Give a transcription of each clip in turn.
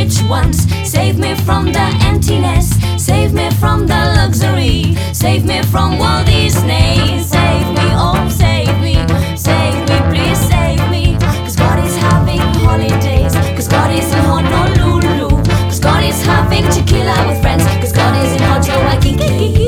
rich ones. Save me from the emptiness. Save me from the luxury. Save me from Walt Disney. Save me, oh save me. Save me, please save me. Cause God is having holidays. Cause God is in Honolulu. Cause God is having tequila with friends. Cause God is in Hotel Waikiki.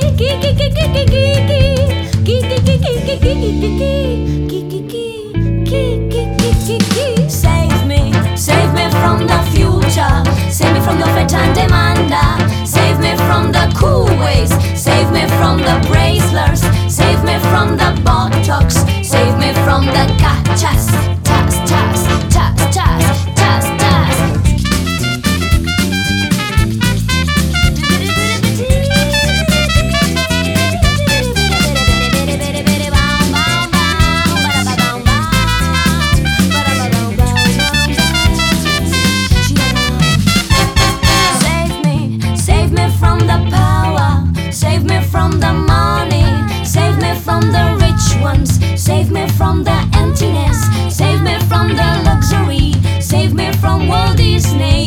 Save me from the future. Save me from the fet and demanda. Save me from the cool ways. Save me from the bracelers. Save me from the botox. Save me from the gachas. Tas, tas, tas, tas, tas, tas. Save me from the power. Save me from the money. Save me from the rich ones. Save me from the emptiness. Save me from the luxury. Save me from Walt Disney.